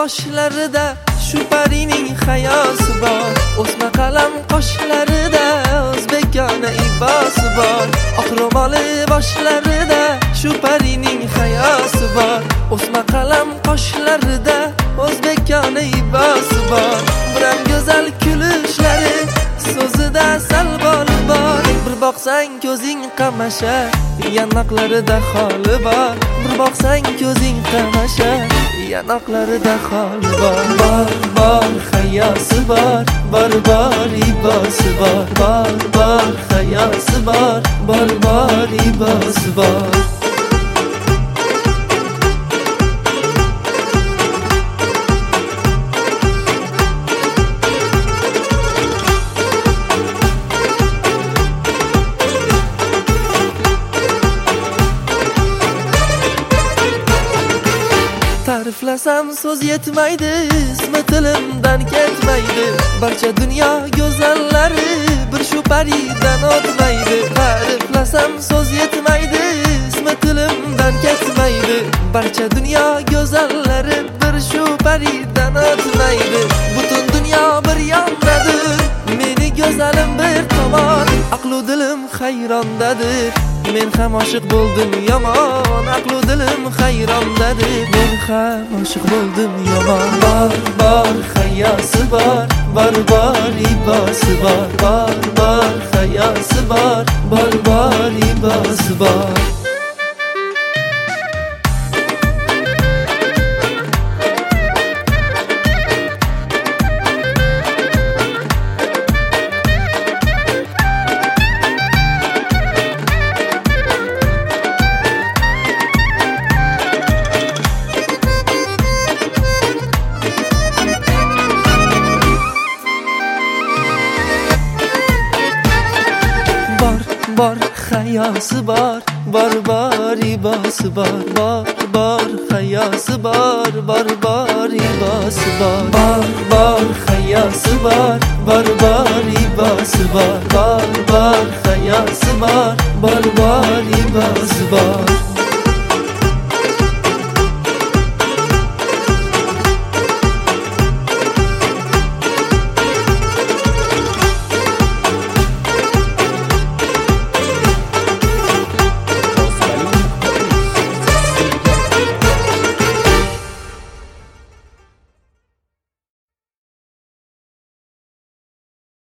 boshlarida shu parining hayosi bor. O'sma qalam qoshlarida o'zbekona ibosi bor. Oq ro'moli boshlarida shu parining hayosi bor. O'sma qalam qoshlarida o'zbekona ibosi bor. Biram go'zal kulishlari so'zida sal bor. Bir boqsang ko'zing qamashar, yanoqlarida xoli bor. Bir boqsang ko'zing qamashar, yanoqlarida xoli bor. Bor hayosi bor, bor ibosi bor. Bor hayosi bor, bor ibosi bor. Ta'riflasam so'z yetmaydi, ismi tilimdan ketmaydi. Barcha dunyo go'zallari bir shu paridan o'tmaydi. Ta'riflasam so'z yetmaydi, ismi tilimdan ketmaydi. Barcha dunyo go'zallari bir shu paridan o'tmaydi. Butun dunyo bir yondadir, meni go'zalim bir tomon. Aqlu dilim hayrondadir, men ham oshiq bo'ldim yomon. Aqlu dilim hayrondadir, men ham oshiq bo'ldim yomon. Bor hayosi bor, bor ibosi bor. Bor hayosi bor, bor ibosi bor. Bor hayosi bor, bor ibosi bor. Bor hayosi bor, bor ibosi bor. Bor hayosi bor, bor ibosi bor. Bor hayosi bor, bor ibosi bor.